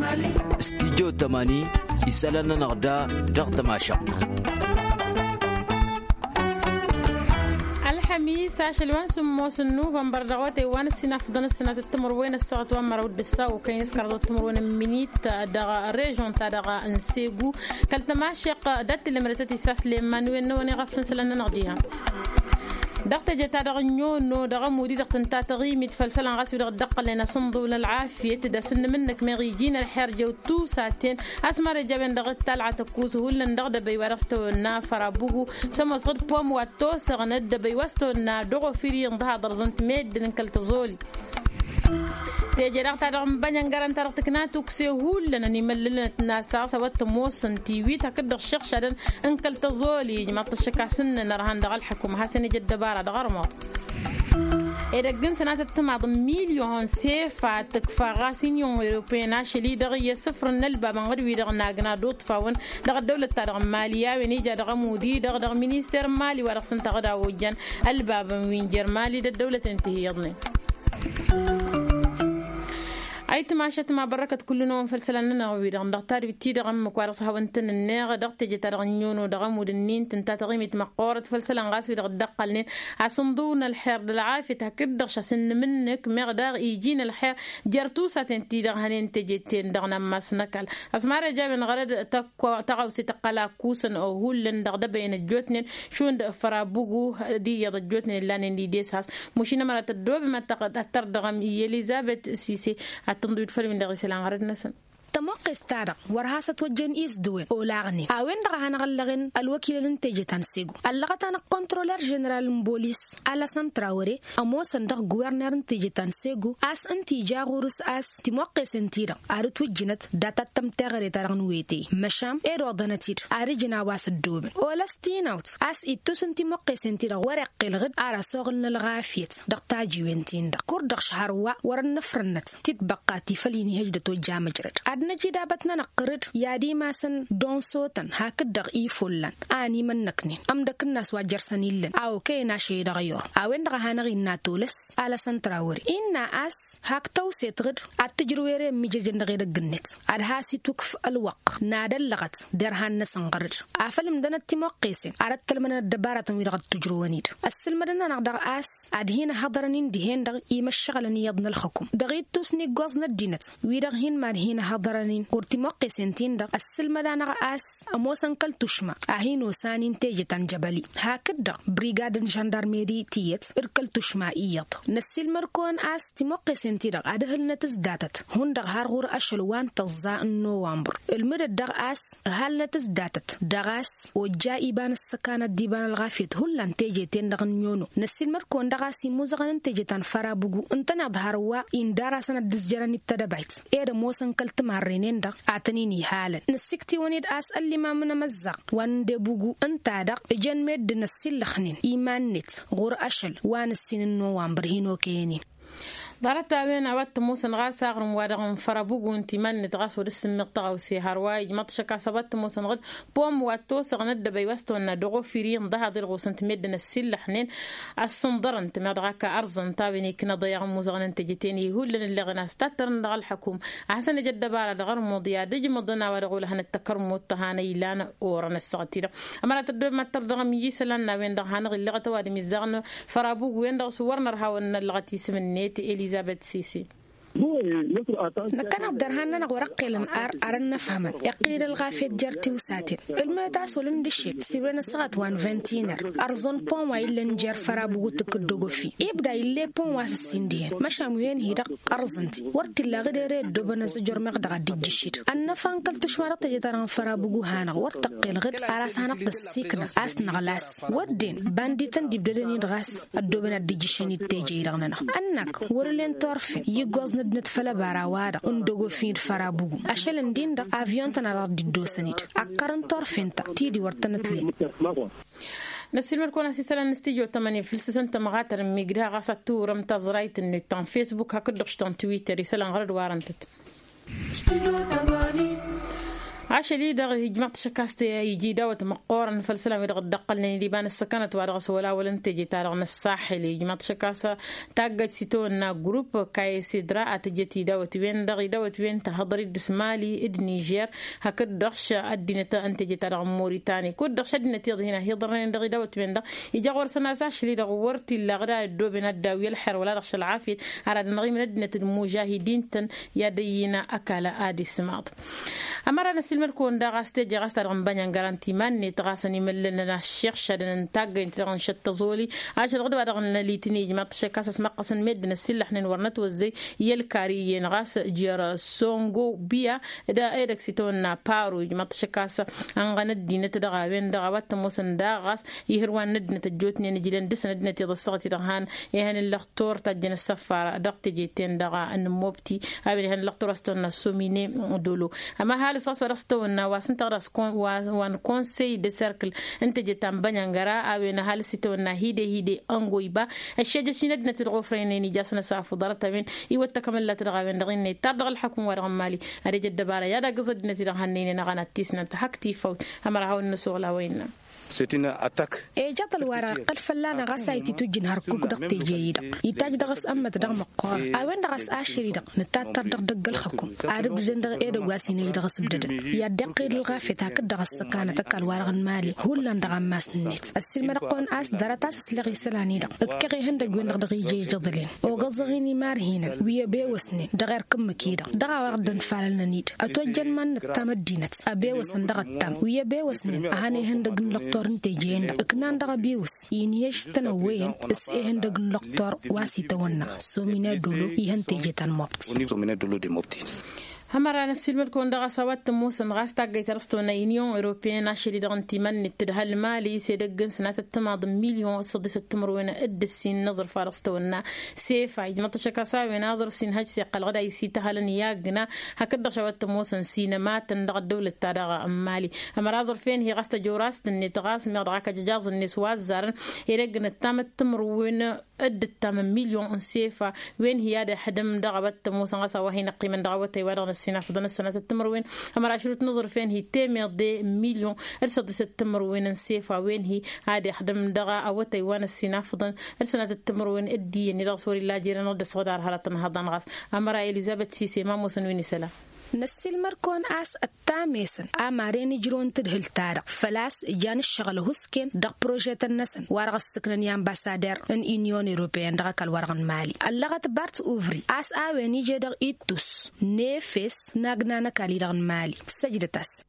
استديو 80 يسألنا نغدا ضغط ماشا الحميس عشلوان سموس نوفمبر دغوتي وان السنة فضل السنة تتمر وين الساعة وان ود الساعة وكاين يسكر تتمر وين منيت دغا ريجون تاع دغا نسيغو كالتماشق دات اللي مرتتي ساس لمان وين نوني غفن سلنا نغديها دقت جتا دغ نيونو دغ مودي دقت انت تغيمي تفلسل غاسي دغ دق لنا صندو للعافيه تدسن منك ما يجينا الحرجه وتو ساعتين اسمع رجبن دغ تلعه تكوس هولن دغ دبي ورستو نا فرابوغو سما صد بوم واتو سغند دبي وستو نا دغ فيري ندها درزنت ميد نكلت زولي تيجي رغت رغم بنيان قرن ترغتك ناتوكسي هولن نمللنا الناس سوت موسن تيوي تكد الشيخ شدن انكل تزولي ما تشكع سن نرهان دغ الحكومه حسن جد بارا دغرمو إذا جن سنة تتمع مليون سيفا تكفى غاسينيون أوروبيين شلي دغية صفر نلبا من غير ويدغ ناقنا دوت فاون دغ الدولة تدغ مالية ونيجا دغ مودي دغ مينيستير مالي ورسن تغدا وجن الباب من جرمالي الدولة تنتهي يضني أيت ما شت ما بركة كل نوم فلسلنا نغوي دغم دغتار بتي دغم مكوارصها وانتن الناغ دغت جترغنيون ودغم ودنين تنتا تغيمت مقورة فلسلنا غاسي دغ دقلنين عصندون الحير للعافية تكد دغش سن منك مغداغ يجينا الحير جرتوسة تنتي دغ هنين تجتين دغنا مسنكل اسمع رجال غرد تقو ستقلا كوسن او هولن دغ دبين الجوتنين شون فرابوغو دي يض الجوتنين لانين دي ديساس مشينا مرات الدوب ما تقدر دغم إليزابيث سيسي تنظر فيلم من دغسي لانغرد نسن تموقع استارق ورهاسة وجن إسدوين أولاغني أوين رغان غلغن الوكيل الانتاج تنسيقو اللغتان كنترولر جنرال مبوليس ألاسان تراوري أمو صندق غوارنر انتاج تنسيقو أس انتيجا غورس أس تموقع سنتيرا أرد وجنت داتا تمتغري ترغن ويتي مشام إيرو دانتير أري جناواس الدوبن أولاستين أوت أس إتوسن تموقع سنتيرا ورق الغد أرى صغن الغافيت دقتاجي وينتين دق كور شهروا ورن نفرنت تتبقى تفليني هجدة وجا مجرد نجي دابتنا نقرد يادي ماسن دون صوتن هكدغ إيفولن آني من نكنين أم دك الناس واجرسنيلن أو كينا شي دغيور أو إن دغهانغي ناتولس على سنتراوري إنا أس هكتو سيتغد التجرويري ميجيجن دغير الجنت أرهاسي توكف الوق نادل لغت درهان نسنقرد أفلم دنا التموقيسين أردت من الدبارة ويرغد تجروانيد السلمدنا نقدر أس أدهين حضرنين دهين دغ إيمشغلني يضن الحكم دغيت توسني قوزنا الدينت ويرغهين مارهين حضر قرتي موقع سنتين دا السلمدان غاس أموسن كل تشمع أهينو سانين تيجتان جبلي هكذا بريغاد جاندارميري تيت إركل تشمع إيط نسيل مركون أس تموقع سنتين دا أدهل نتز داتت هون دا هارغور أشلوان تزاء نوامبر المدد دا أس هل نتز داتت دغاس وجاء إبان السكانة ديبان الغافيت هلان تيجتين دا نيونو نسيل مركون دا غاسي موزغان تيجتان فرابوغو انتنا بهاروا إن داراسنا دزجران التدبعت إيدا موسن كل تمار رينين دا اعتنيني حالا نسكتي ونيد اسال لي ما من مزق وان دبوغو انت دق جن مد نسيل لخنين ايمان نت غور اشل وان السنين نوامبر هينو كيني دارت تابين عوات موسن غاس اغرم وادغم فرابوغو انتي من نتغاس ورسم مقطغوسي هرواي مطشكا سبت موسن غد بوم واتو سغند بيوستو ان دغو فيرين ضها دلغو سنت مدن السل حنين الصندر انت مدغاك ارزن تابيني كنا ضيغ موزغن انت جيتيني هو اللي غنا استتر ندغ الحكوم احسن جد بار دغر موديا دج مدنا ودغو لهن التكرم والتهاني لانا ورن السغتيره اما تدب ما تردغم يسلنا وين دغان غي لغه وادي ميزغن فرابوغو وين دغ صورنا رهاون لغتي سمنيت إليزابيث سيسي نكنا بدرهان نغورق لن أرن نفهمن يقيل الغافية جرتي وساتين المداس ولن دشي سيبنا السغات وان فانتينر أرزون بون وإلن جر فرابو تكدوغو في يبدا إلي بون واس السندين مشام وين هيدق أرزنتي ورتي لاغديري دوبنا سجر مقدغ ديجيشيت أنا فانكل تشمارة تجدران فرابو هانغ ورتقي الغد أراس هانق السيكنا أسن غلاس ودين بانديتن ديبدلني غاس الدوبنا ديجيشيني تيجي رغننا أنك ورلين تورفين يغوزن نتفلا باراوادا اندوغو فيد فرابوغو اشلن ديندا افيون تنرا ديدو سنيت اكرن تورفينتا تيدي ورتنتلي نسيل مركون اساسا نستيجو 8 فلسسن تمغاتر ميغدا غاساتو رمتا زرايت النت فيسبوك هكدخش تويتر يسلان غرد وارنتت عشلي دغ جماعة شكاست يجي داوت مقورن فالسلام يدغ الدقل لبان السكنة وادغ ولا ولنتجي تارغنا الساحلي جماعة شكاسة تاقت سيتونا جروب كاي سيدرا اتجتي داوت وين داوت وين تهضري دسمالي النيجر هكذا دغش الدينة انتجي تارغ موريتاني كود دغش الدينة هنا هيضرين دغ داوت وين دغ يجا غور سنة عشلي دغ ورتي اللغدا الدوبين الداوية الحر ولا دغش العافية على نغي من الدينة المجاهدين تن يدينا أكل آدي سماط أمرنا المركون دا غاستي غاست رمبان غارانتي مان ني تغاسني ملنا الشيخ شادن نتاغ انتران شتزولي عشان غدو بعد ليتني جماعه شكاس مقصن مدن السلح ورنت وزي يلكاري غاس جير سونغو بيا دا ايدك سيتون بارو جماعه شكاس ان غندي نتدغا وين دا وات موسن دا غاس يهروان ندنه تجوتني نجيلن دس ندنه تصغتي دهان يهن اللختور تجن السفاره دقت جيتين دغا ان موبتي هذه هن اللختور استنا سوميني دولو اما هل صاص ورستو واسن تغرس وان كونسي دي سيركل انت جتام بانغارا اوينا هال سيتونا هيدي انغويبا الشجر شندنا تغفرين ني جاسنا صافو درتين يوتكمل لا ترغبن دغني ترغ الحكم ورغمالي اريج الدباره يا دا قصدنا ترغني نغنا تيسنا تحكتي فوت امر هاو النسوغلا وين C'est une attaque. جات الورا قد فلانا غسايتي تجن هركوك دقتي جيدا يتاج دغس أما تدغ مقار أوين دغس آشري دغ نتاتر دغ الحكم عرب جن دغ إيدا واسيني دغس بدد يا دقيد الغافي تاكد دغس سكانة تكال ورغ المالي هولان دغ ماس نيت السلم رقون آس دراتاس سلغي سلاني دغ اتكغي هندق وين دغ جي جدلين وغزغيني مارهينا ويا بيوسني دغير كم كيدا دغ وردن فالنا نيد أتوجن من نتامدينت أبيوسن دغ التام ويا بيوسني أهاني هندق تجين كنان دغ بيوس ينيش تنوين اس اهن دغ لقطور واسي تونا سومينا دولو يهن تيجتان موبتي همرا نسيل ملكون دغا سوات موسن غاستا غيترستونا يونيون اوروبيان شري دغنتي من نتدهل مالي سيدغن سنه تماض مليون صدس تمروين ادسين نظر فارستونا سيفا جمطشكا ساوي ناظر سين هاج سيقل غدا يسيتهلن ياغنا هكذا سوات موسن سينما تندغ الدوله تاع مالي امرازر فين هي غاستا جوراست نتغاس مدغاك جاز النسواز زارن يرغن تام تمروين ادتام مليون سيفا وين هي هذا حدم دغبت موسن غاسا وهي قيمه دغوتي ورغ السنة فضل السنة التمروين أمر عشرة نظر فين هي تامر دي مليون السادسة التمروين سيفا وين هي هذه حدم دغا أو تيوان السنة فضل السنة التمروين الدي نرسول الله جيران ود صدار هلتن هذا غاس أمر إليزابيث سيسي ما موسن سلا نسيل مركون آس التاميسن أمارين جرون تدهل تارق فلاس جان الشغل هسكين دق بروجيت النسن وارغ السكنن يامباسادر ان إنيون إيروبيان دغاك الورغ المالي اللغة بارت أوفري آس آويني جدغ إيتوس نيفس ناغنانا كالي دغ المالي سجدتاس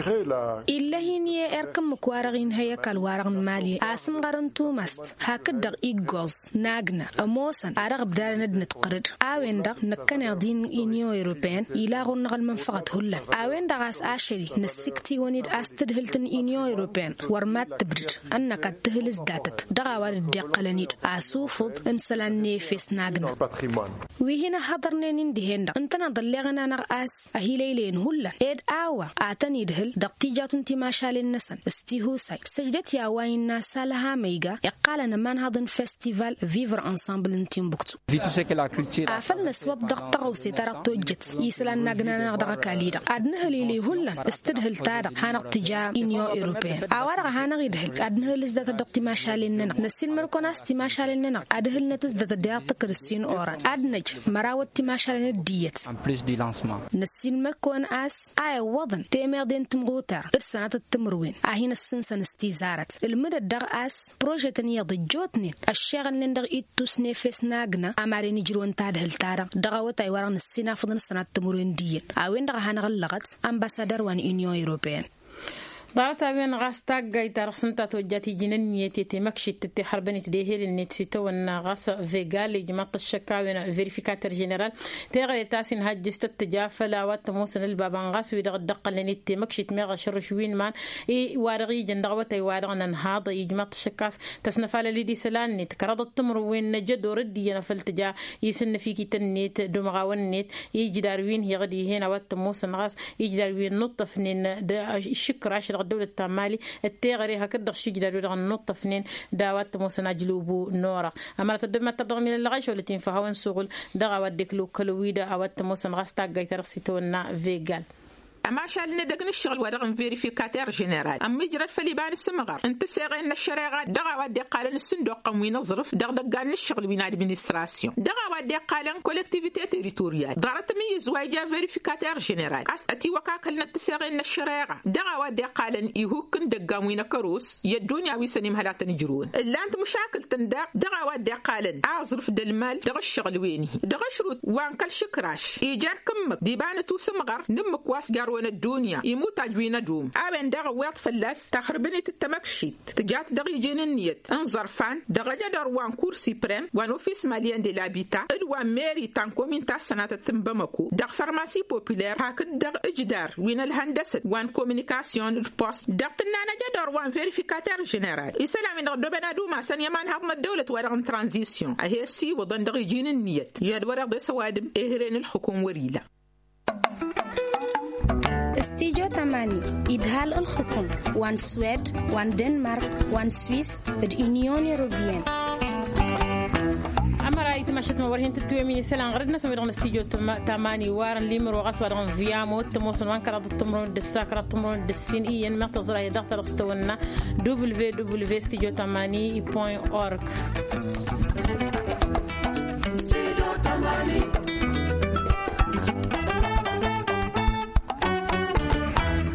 إلا هيني إركم مكوارغين هيا كالورغ المالي آسن غرن توماست هاكد دغ إيغوز ناغنا أموسن أرغ بدار ندن تقرد آوين دغ نكان يغدين إنيون إيروبيان إلاغن غل منفقت هلا أوين دغاس آشري نسكتي ونيد أستدهلتن إنيو إيروبيان ورمات تبرد أنك تهلز داتت دغا ورد ديقلنيد أسوفض انسلان نيفيس ناغنا ويهنا حضرنين دهين انتنا ضلغنا نغاس أهيليلين هلا إيد آوا آتني دهل دقتيجات انتما شالين نسن استيهوساي سجدت يا وين ناسالها ميغا يقالنا منهضن فيستيفال فيفر انسامبل انتيم بوكتو أفلنا سواب دقتغو سيتارق توجت يسلان ناغنا نغدغ كاليدا أدنه ليلي هلا استدهل تارق هانق تجا إنيو إيروبيان أوارغ هانق يدهل أدنه لزدت دقتي ما شالين ننق نسين مركوناس تي ما شالين ننق أدهل نتزدت ديار تكرسين أوران أدنج مراوت تي ما شالين الديت نسين مركون آس آي وضن تيمير دين تمغوتر إرسانات التمروين أهين السنسان استيزارت المدى دغ آس بروجيتن يضجوتنين الشيغل نندغ إيتوس نيفيس ناغنا أمارين جرون تادهل تارق دغوت أيوارغ نسينا فضن السنات التمروين ديت أوين دغ هانغلغت أمباسادر وان إنيو إيروبيان ضارتا بين غاستاق جايتا رسنتا توجاتي جننيتي تمكشي تتي حربني تديهيل النتسيتو والنغاس فيغال جماعة الشكاوين فيريفيكاتر جنرال تيغي تاسين هاجست التجافلا واتموسن البابانغاس ويدغ الدقل لنتي مكشي تميغ شرشوين مان اي وارغي جندغوتي وارغنا نهاض جماعة الشكاس تسنفال ليدي سلان نت كرض التمروين نجد وردي ينفلتجا يسن فيكي تنيت دمغاون نت يجداروين هي غدي هنا واتموسن غاس يجداروين نطفنين الشكر عشر الدولة التامالي التغري هكذا شيء جدار يرغن نط فنين دعوات موسنا جلوبو نورا أما تدم تدرم من الغش ولا تنفعون سوغل دعوات دكلو كلويدا أوات موسنا غاستا جايتر سيتونا فيجال أما شال ندقن الشغل ورغم فيريفيكاتير جنرال أم يجرد فليبان السمغر انت ساغين الشريعة دغا ودي قالن الصندوق قموين الظرف دغدقان الشغل بين ادمنستراسيون دغا ودي قالن كولكتيفيتي تيريتوريال دارت ميز وايجا فيريفيكاتير جنرال أتي وكاكلنا تساغين الشريعة دغا ودي قالن يهوكن دقاموين كروس يدوني أوي سنيم هلا تنجرون إلا أنت مشاكل تندق دغا ودي قالن أعظرف دالمال دغا الشغل ويني دغا شروط وانكل شكراش إيجار كمك ديبانة سمغر نمك واس قاروين الدنيا يموت أجوين دوم أبن دغا ويط فلاس تخربني تتمكشيت تجات دغا يجين النيت انظرفان دغا جدر وان كورسي بريم وان اوفيس ماليان دي لابيتا ادوان ميري تانكومين تاس سنة تنبمكو دغ فارماسي بوبولير هاكد دغ اجدار وين الهندسة وان كومينيكاسيون البوست دغ تنانا جدر وان فيريفيكاتير جنرال إسلامي دغ دوبنا دوما سن يمان هاقم الدولة ورغم ترانزيسيون أهي السي وضن دغ يجين النيت يد ورغ دي سوادم إهرين الحكوم وريلا استيجو تماني إدهال الحكم وان سويد وان دنمارك وان سويس بالإونيون يوروبيان أمر أي تمشت مورهن تتوي من سلام غردنا سميرنا استيجو تماني وارن ليمر وغس وارن فيامو تموسن وان كرات التمرون دساكرات التمرون دسين إيان مقتصر أي دكتور استونا www.studio tamani.org